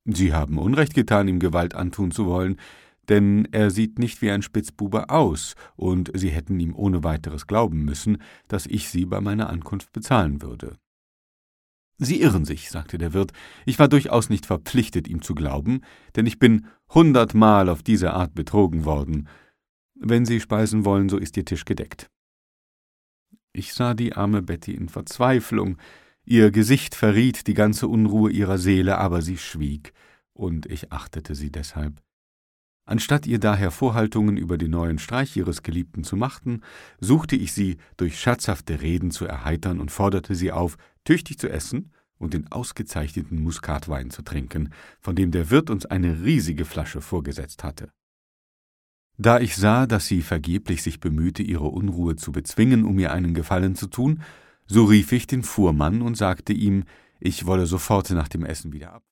»Sie haben Unrecht getan, ihm Gewalt antun zu wollen, denn er sieht nicht wie ein Spitzbube aus, und Sie hätten ihm ohne weiteres glauben müssen, dass ich Sie bei meiner Ankunft bezahlen würde.« »Sie irren sich«, sagte der Wirt, »ich war durchaus nicht verpflichtet, ihm zu glauben, denn ich bin 100-mal auf diese Art betrogen worden. Wenn Sie speisen wollen, so ist Ihr Tisch gedeckt.« Ich sah die arme Betty in Verzweiflung. Ihr Gesicht verriet die ganze Unruhe ihrer Seele, aber sie schwieg, und ich achtete sie deshalb. Anstatt ihr daher Vorhaltungen über den neuen Streich ihres Geliebten zu machen, suchte ich sie durch scherzhafte Reden zu erheitern und forderte sie auf, tüchtig zu essen und den ausgezeichneten Muskatwein zu trinken, von dem der Wirt uns eine riesige Flasche vorgesetzt hatte. Da ich sah, dass sie vergeblich sich bemühte, ihre Unruhe zu bezwingen, um ihr einen Gefallen zu tun, so rief ich den Fuhrmann und sagte ihm, ich wolle sofort nach dem Essen wieder ab.